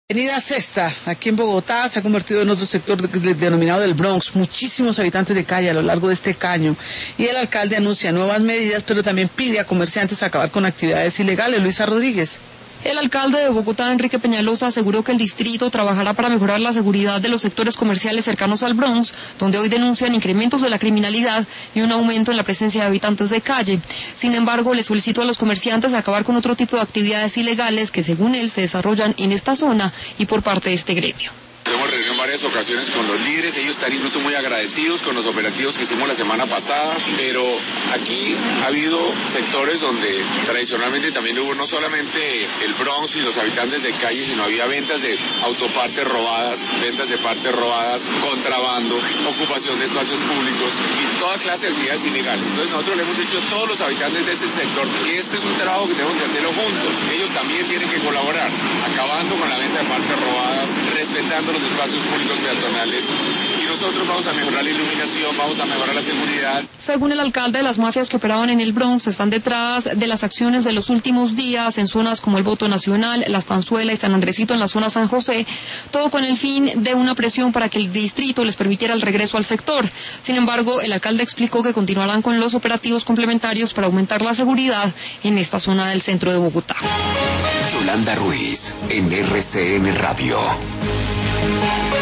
Avenida Sexta, aquí en Bogotá, se ha convertido en otro sector denominado del Bronx. Muchísimos habitantes de calle a lo largo de este caño. Y el alcalde anuncia nuevas medidas, pero también pide a comerciantes acabar con actividades ilegales. Luisa Rodríguez. El alcalde de Bogotá, Enrique Peñalosa, aseguró que el distrito trabajará para mejorar la seguridad de los sectores comerciales cercanos al Bronx, donde hoy denuncian incrementos de la criminalidad y un aumento en la presencia de habitantes de calle. Sin embargo, le solicitó a los comerciantes acabar con otro tipo de actividades ilegales que, según él, se desarrollan en esta zona y por parte de este gremio. Hemos reunido en varias ocasiones con los líderes, ellos están incluso muy agradecidos con los operativos que hicimos la semana pasada, pero aquí ha habido sectores donde tradicionalmente también hubo no solamente el Bronx y los habitantes de calle, sino había ventas de autopartes robadas, ventas de partes robadas, contrabando, ocupación de espacios públicos y toda clase de actividades ilegales. Entonces nosotros le hemos dicho a todos los habitantes de ese sector que este es un trabajo que tenemos que hacerlo juntos. Ellos también tienen que colaborar, acabando con la venta de partes robadas, respetando los espacios públicos peatonales, y nosotros vamos a mejorar la iluminación, vamos a mejorar la seguridad. Según el alcalde, las mafias que operaban en el Bronx están detrás de las acciones de los últimos días en zonas como el Voto Nacional, La Estanzuela y San Andresito en la zona San José, todo con el fin de una presión para que el distrito les permitiera el regreso al sector. Sin embargo, el alcalde explicó que continuarán con los operativos complementarios para aumentar la seguridad en esta zona del centro de Bogotá. Yolanda Ruiz, en RCN Radio.